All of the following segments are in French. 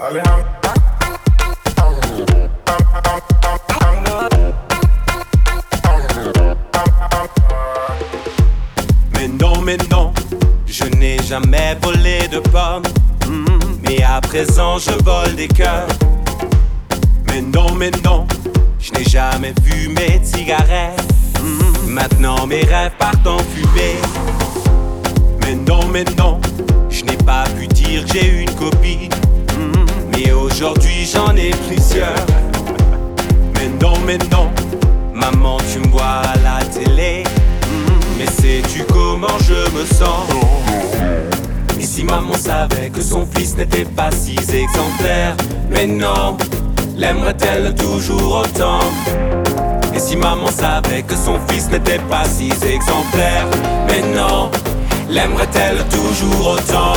Mais non, je n'ai jamais volé de pommes. Mais à présent je vole des cœurs. Mais non, je n'ai jamais fumé de cigarette. Maintenant mes rêves partent en fumée. Mais non, je n'ai pas pu dire que j'ai une copine. Mais aujourd'hui j'en ai plusieurs. Mais non, maman tu me vois à la télé. Mais sais-tu comment je me sens? Et si maman savait que son fils n'était pas si exemplaire? Mais non, l'aimerait-elle toujours autant? Et si maman savait que son fils n'était pas si exemplaire? Mais non, l'aimerait-elle toujours autant?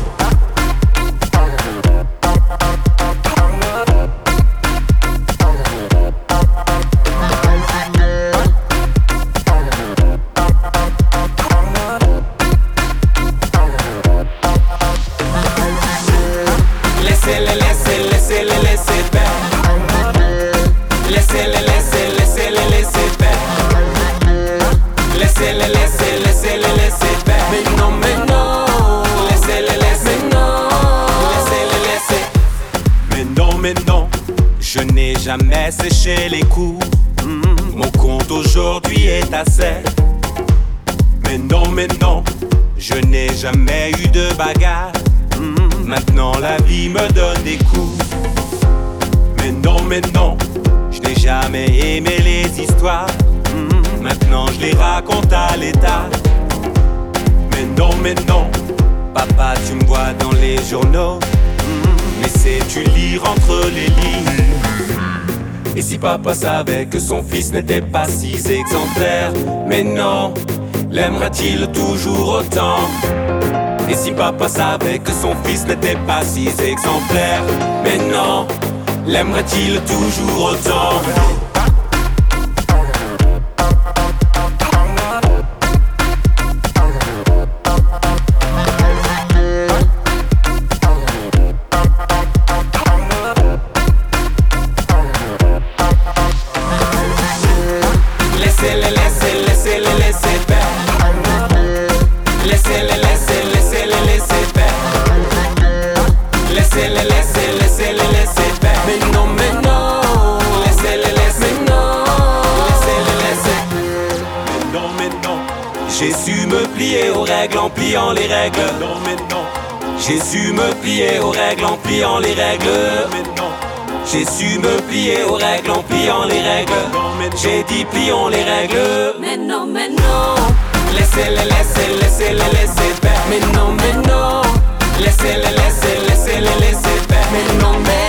Jamais séché les coups. Mon compte aujourd'hui est à sec. Mais non, je n'ai jamais eu de bagarre. Maintenant la vie me donne des coups. Mais non, je n'ai jamais aimé les histoires. Maintenant je les raconte à l'état. Mais non, papa tu me vois dans les journaux. Mais sais-tu lire entre les lignes? Et si papa savait que son fils n'était pas si exemplaire? Mais non, l'aimerait-il toujours autant? Et si papa savait que son fils n'était pas si exemplaire? Mais non, l'aimerait-il toujours autant? J'ai su me plier aux règles en pliant les règles. J'ai su me plier aux règles en pliant les règles. J'ai su me plier aux règles en pliant les règles. J'ai dit plions les règles. Mais non, laissez-les faire. Mais non, laissez-les faire. mais non,